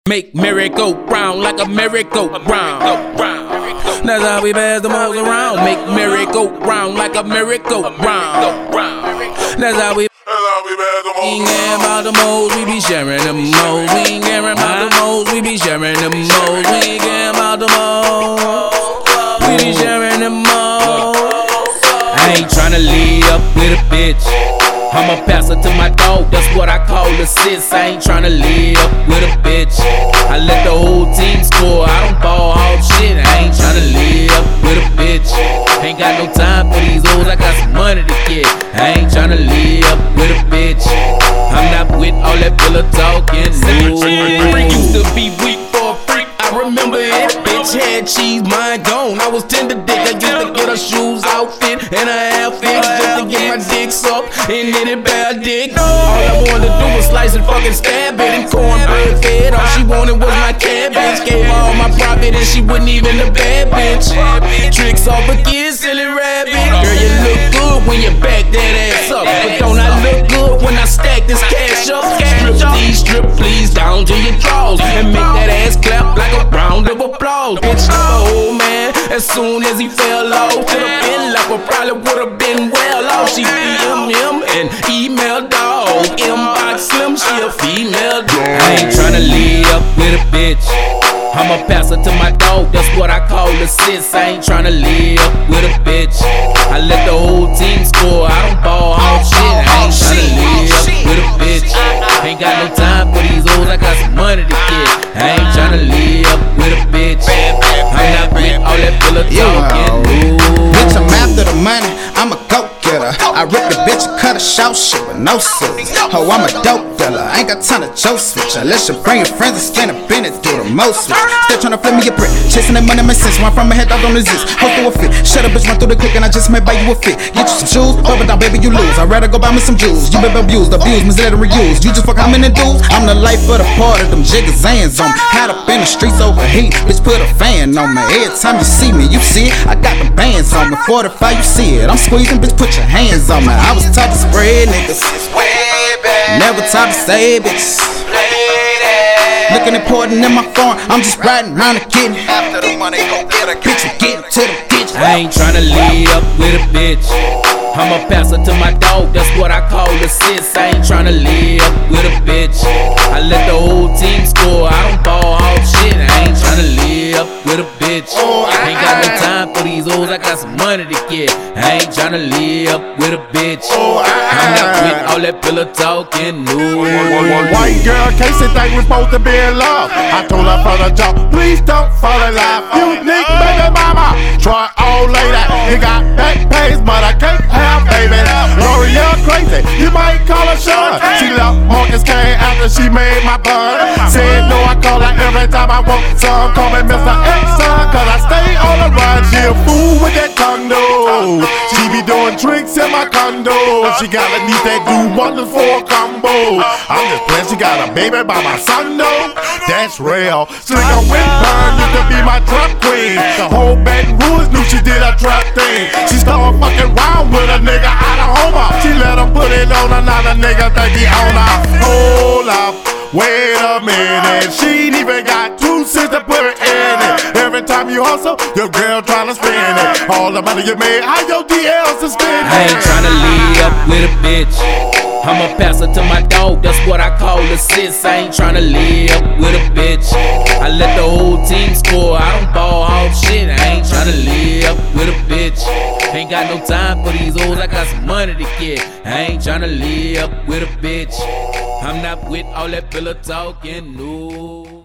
Make merry-go-round like a merry-go-round. That's how we pass the moles around. Make merry-go-round like a merry-go-round. That's how we ain't caring about the moles, we be sharing the moles. We ain't caring about the moles, we be sharing the moles. We ain't caring about the moles, we be sharing the moles. I ain't tryna lead up with a bitch. I'ma pass her to my dog, that's what I call a sis. I ain't tryna lead up with a bitch. I let the whole team score, I don't ball all shit. I ain't tryna lead up with a bitch. Ain't got no time for these hoes, I got some money to get. I ain't tryna lead up with a bitch. I'm not with all that pillow talking. Freak used to be weak for a freak, I remember it. Bitch had cheese, mine gone. I was tender dick, I used to get her shoes, outfit, and her hair fixed just to get my dick sucked and then it bad dick. All I wanted to do was slice and fucking stab it and cornbread fed. All she wanted was my cabbage. Gave her all my profit and she wasn't even a bad bitch. Tricks off a kid, silly rabbit. Girl, you look good when you back that ass up, but don't I look good when I stack this cash up? Strip please down to your drawers and make that ass clap like a round of applause. Bitch, oh man, as soon as he fell off, could've been left, but probably would've been well off. She DM him and email dog, inbox slim, she a female dog. I ain't tryna lead up with a bitch. I'ma pass her to my dog, that's what I call a sis. I ain't tryna lead up with a bitch. I let the whole team score, I don't ball all shit. I ain't tryna lead up with a bitch. Ain't got no time for these hoes, I got some money to get. I ain't tryna lead up with a bitch. I'm not with all that pillow talking. Bitch, I'm after the money, I'm a go-getter. I rip the bitch, cut a short shit with no scissors. Oh, I'm a dope dealer, ain't got time to joke switch. Unless you bring your friends and spin a Bennett through the most switch. Still tryna flip me a brick, chasing that money makes sense. One from my head, I don't exist. Hope through a fit, shut up bitch, run through the click and I just may buy you a fit. Get you some shoes, over down baby you lose. I'd rather go buy me some jewels. You been abused, misled and reused. You just fuck how many dudes? I'm the life of the party, them jiggers hands on me. Had up in the streets overheat, bitch put a fan on me. Every time you see me, you see it, I got the bands on me. 45 you see it, I'm squeezing, bitch put your hands on me. I was taught to spread niggas, never taught to say bitches. Looking important in my phone, I'm just riding around and getting after the money, go get a bitch, you getting to the bitch. I ain't tryna lead up with a bitch. I'ma pass her to my dog, that's what I call a sis. I ain't tryna lead up with a bitch. I let the whole team score, I don't ball all shit. I ain't tryna lead up with a bitch. Ain't got no time for these hoes, I got some money to get. I ain't tryna lead up with a bitch. I'm not with all that pillow talking, no. White girl, Casey think we supposed to be in love. I told her from the jump, please don't fall in love. Unique baby mama, try all lady. You got back pays, but I can't have baby. L'Oreal crazy, you might call her Sean. She left Marcus Kane after she made my bun. Said no, I call her every time I want some. Call me Mr. X-Son, cause I stay on the run. She a fool with that condo. She be doing tricks in my condo. She gotta need that do wonders for a combo. I'm just playing, she got a baby by my son though. That's real. Slinger Whitburn used to be my trap queen. The whole Baton Rouge knew she did a trap thing. She started fucking round with a nigga out of Homer. She let him put it on another nigga, think he own her. Hold up, wait a minute. She ain't even got 2 cents to put in it. Every time you hustle, your girl tryna spend it. All the money you made, how your DLs to spend it. I ain't tryna lead up with a bitch. I'ma pass her to my dog, that's what I call a sis. I ain't tryna lead up with a bitch. I let the whole team score, I don't ball all shit. I ain't tryna lead up with a bitch. Ain't got no time for these hoes, I got some money to get. I ain't tryna lead up with a bitch. I'm not with all that pillow talking, no.